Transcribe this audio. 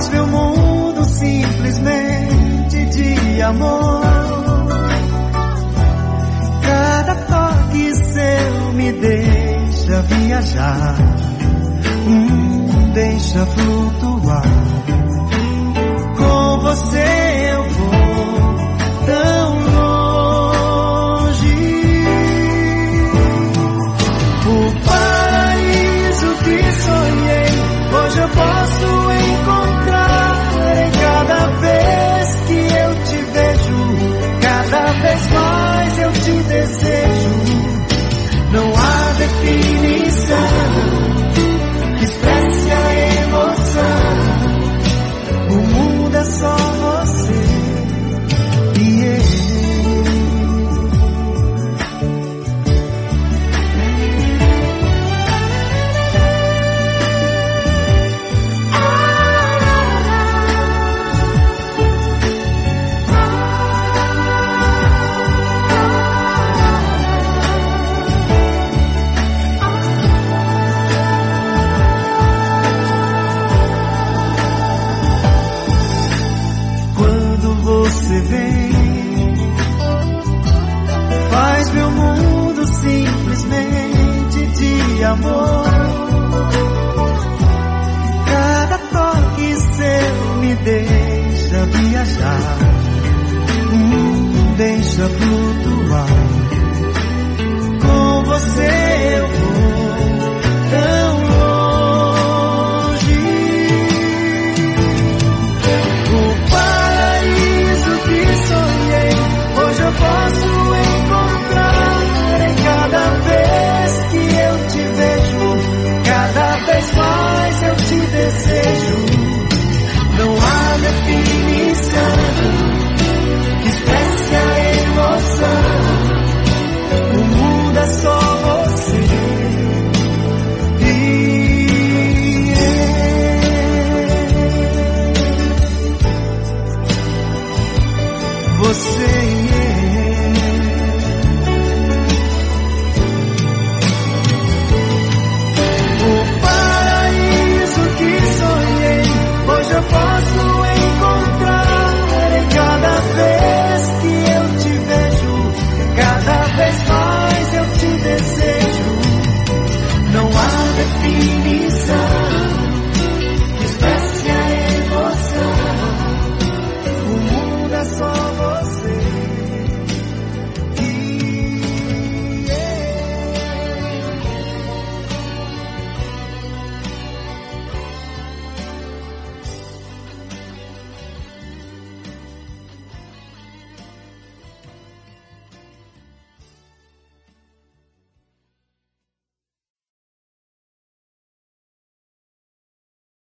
faz meu mundo simplesmente de amor. Cada toque seu me deixa viajar, deixa flutuar. Com você eu vou tão longe. O paraíso que sonhei, hoje eu posso encontrar. Em cada vez que eu te vejo, cada vez mais eu te desejo. Não há definição que expresse a emoção. O mundo é só você e eu. Você vem, faz meu mundo simplesmente de amor. Cada toque seu me deixa viajar, deixa flutuar. Com você eu vou tão longe. O paraíso que sonhei, hoje eu posso encontrar. Em cada vez que eu te vejo, cada vez mais eu te desejo. Não há definição que expresse a emoção. O mundo é só você e eu. Você e eu. O paraíso que sonhei, hoje eu posso